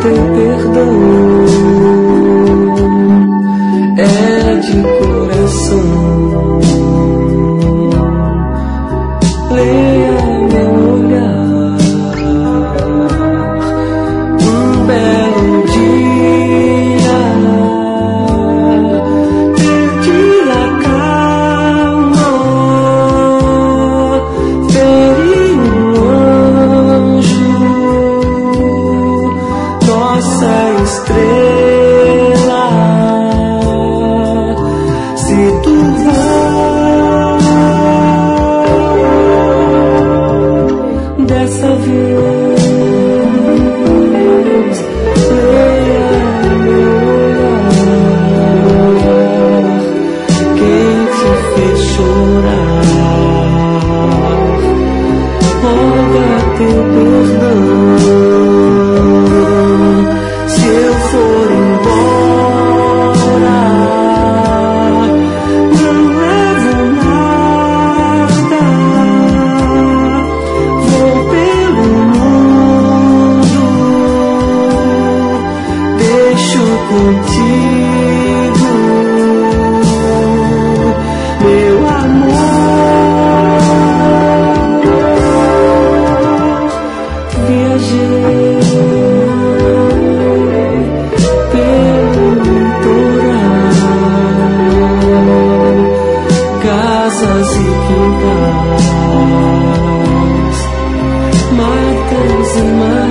teu perdão é de coração. Leia meu olhar, um belo dia, perdi a calma, feri um anjo, nossa estrela. Se tu vai dessa vez, leia meu olhar, quem te fez chorar, roga teu perdão. Se eu for embora, não levo nada, vou pelo mundo, deixo contigo meu amor. Viajei pelo litoral, casas e quintais, matas e mares.